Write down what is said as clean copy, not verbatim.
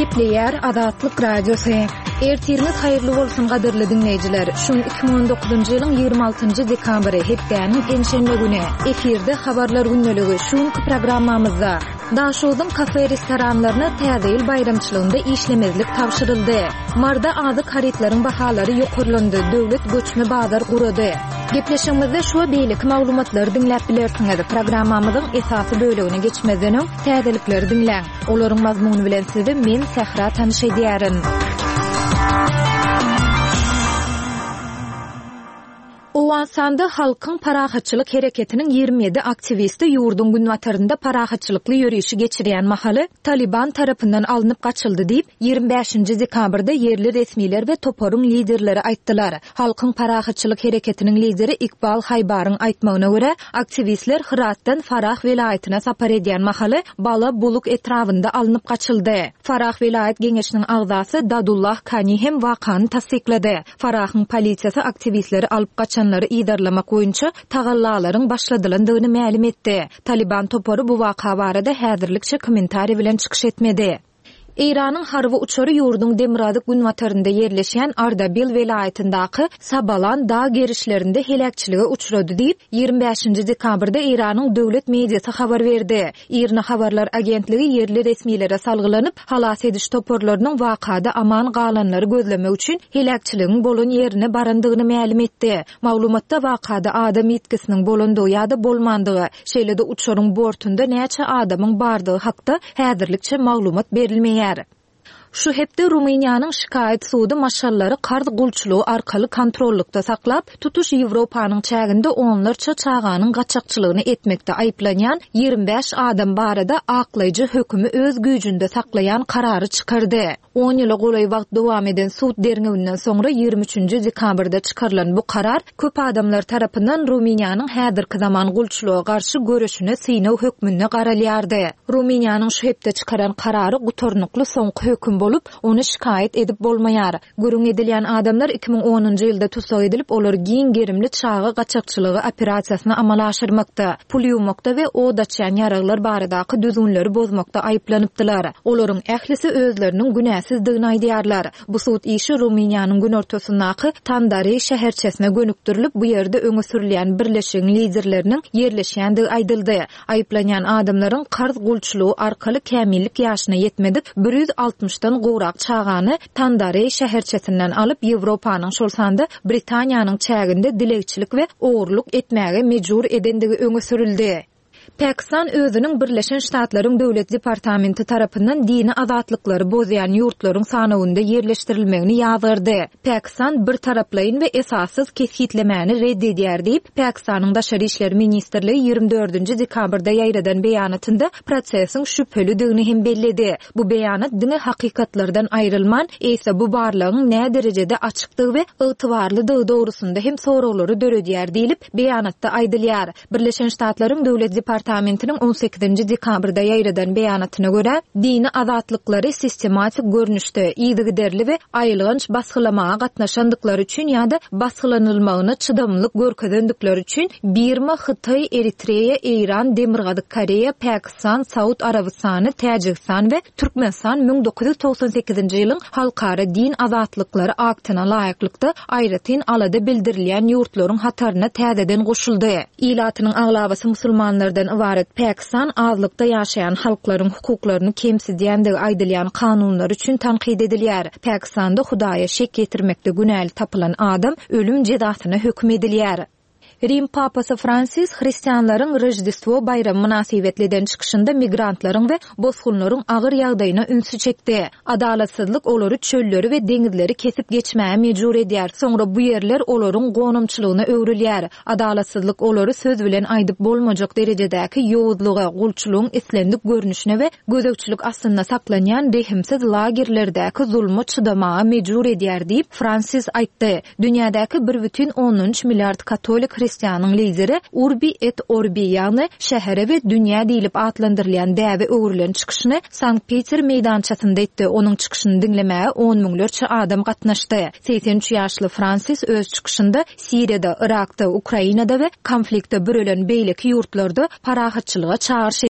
Gepleýär Azatlyk Radiosu. Ertiriniz hayırlı bolsun gaderli dinleyijiler. Şun 2019-njy ýylyň 26-njy dekabry hepdäniň enşembe güni efirde habarlar günneligi şun programmamyzda Daşowyň kafe restoranlaryna täze ýyl bayramçylygynda işlemezlik tapşyryldy. Marda azyk haritlaryň bahalary ýokurlandy. Döwlet göçme bazar gurady. Gepleşigimizde şu beýlik maglumatlary dinläp bilersiňiz. Programmamyzyň esasy bölegine geçmeden täzelikleri dinläň. Olaryň mazmuny bilen sizi men Sehra tanışydýaryn. Owansanda halkyň parahatçylyk hereketiniň 27 aktivisti ýurdun günwatarynda parahatçylykly ýörüşi geçirýän mahaly Taliban tarapyndan alınıp gaçyldy diýip 25-nji dekabrda yerli resmiler we toporuň liderleri aýtdylar. Halkyň parahatçylyk hereketiniň lideri Iqbal Haybaryň aýtmagyna görä, aktivistler Hıratdan Farah welaýatyna sapar edýän mahaly Bala Buluk etrafynda alınıp gaçyldy. Farah welaýat geňeşiniň agzasy Dadullah Kani hem wakany tasdiklady. Farahyň polisiýasy aktivistleri alyp gaçan idarlamak boýunça tagallalaryň başladylandygyny ma'lum etdi. Taliban toporu bu waka barada häzirlikçe kommentari bilen çykyş etmedi. İran'ın harby uçary ýurdun Demirady günwatarynda yerleşýän Ardabil welaýatyndaky Sabalan dağ gerişlerinde helakçylyga uçrady diýip 25-nji dekabrda İran'ın döwlet mediýasy habar berdi. İRNA habarlar agentligi yerli resmilere salgylanyp halas ediş toporlarynyň wakada aman galanlary gözlemek üçin helakçylygyň bolan ýerine barandygyny ma'lum etdi. Maglumatda wakada adam ýetkisiniň bolandygy ýa-da bolmandygy, şeýle-de uçaryň bortunda näçe adamyň bardygy hakda häzirlikçe maglumat berilmeýär. Şu hepde Rumyniýanyň şikayet suwdy maşallary karz gulçulugy arkaly kontrollukda saklap, tutuş Ýewropanyň çäginde onlarça çağanyň gaçakçylygyny etmekde aýplanýan 25 adam barada aklaýjy hökümi öz güýjünde saklayan karary çykardy. 10 ýyla golay wagt dowam eden suwd derneginden soňra 23-nji dekabrda çykarylan bu karar köp adamlar tarapyndan Rumyniýanyň häzirki zaman gulçulugy garşy görüşine synaw hökmüne garalýardy. Rumyniýanyň şu hepde çykaran karary gutornukly soňky höküm bolup, onu şikayet edip bolmaýar. Görüň edilýän adamlar 2010-njy ýylda tutsak edilip, olar giň gerimli çağı gaçakçylygy operasiýasyny amala aşyrmakda, pul ýuwmakda we odaçýan ýaraglar baradaky düzünleri bozmakda aýplanypdylar. Olaryň ählisi özleriniň günäsizdigini aýdýarlar. Bu suwd işi Rumyniýanyň gün ortasyndaky Tandari şäherçesine gönükdirilip, bu ýerde öňe sürilýän birleşigiň liderleriniň yerleşýändigi aýdyldy. Aýplanýan adamlaryň karz gulçulugy arkaly kämillik ýaşyna ýetmedik 160-dan gowrak çağany Tandari şäherçesinden alyp Ýewropanyň şolsanda Britaniýanyň çäginde dilekçilik we ogurluk etmäge mejbur edendigi öňe sürildi. Pakistan özüniň Birleşen Ştatlaryň Döwlet Departamenti tarapyndan dini azatlyklary bozýan ýurtlaryň sanawynda yerleşdirilmegini ýazgyrdy. Pakistan bir taraplaýyn we esassız kesgitlemeni reddedýär diýip Pakistanyň Daşary işler ministrligi 24-nji dekabrda ýaýradan beýanatynda prosesiň şüphelidigini hem belledi. Bu beýanat dini hakykatlardan aýrylman, ese bu barlygyň nä derejede açykdygy we ygtybarlydygy dogrusunda hem soraglary döredýär diýilip beýanatda aýdylýar. Birleşen Ştatlaryň Döwlet Departamentiniň 18-nji dekabrda ýaýradan beýanatyna görä, dini azatlyklary sistematik görnüşde ýygyderli we aýlygynç basgylamaga gatnaşandyklary üçin ýa-da basgılanylmagyna çydamlyk görkezendikleri üçin Birma, Hytaý, Eritreýa, Eýran, Demirgazy Koreýa, Pakistan, Saud Arabistany, Täjikistan we Türkmenistan 1998-nji ýylyň halkara din azatlyklary aktyna laýyklykda aýratyn alada bildirilýän ýurtlaryň hataryna täzeden goşuldy. Ilatynyň aglabasy musulmanlardan ibaret Pakistan azlykda ýaşaýan halklaryň hukuklaryny kemsidýändigi aýdylýan kanunlar üçin tanqid edilýär. Pakistanda Hudaýa şek getirmekde günäli tapylan adam ölüm cezasyna hökm edilýär. Rim Papasy Francis hristianlaryň Rojdestvo bayramy münasibetliden çykyşynda migrantlaryň we bosgunlaryň agyr ýagdaýyna ünsü çekdi. Adalatsızlyk olary çölleri we deňizleri kesip geçmäge mejbur edýär. Soňra bu ýerler olaryň gonumçylygyna öwrilýär. Adalatsızlyk olary söz bilen aýdyp bolmajak derejedäki ýowuzlyga, gulçulugyň eslendik görnüşine we gözekçilik astynda saklanýan rehimsiz lagerlerdäki zulmy çydamaga mejbur edýär diýip Francis aýtdy. Dünýädäki 1,13 milliard katolik hristianyň lideri Urbi et Orbi ýagny şähere we dünýä diýilip atlandyrylýan däwe öwrülen çykyşyny Sankt-Peter meýdançasynda etdi. Onuň çykyşyny dinlemäge 10 miňlerçe adam gatnaşdy. 83 ýaşly Fransis öz çykyşynda Siriýada, Irakda, Ukrainada we konfliktde bürelen beýleki ýurtlarda parahatçylyga çağırış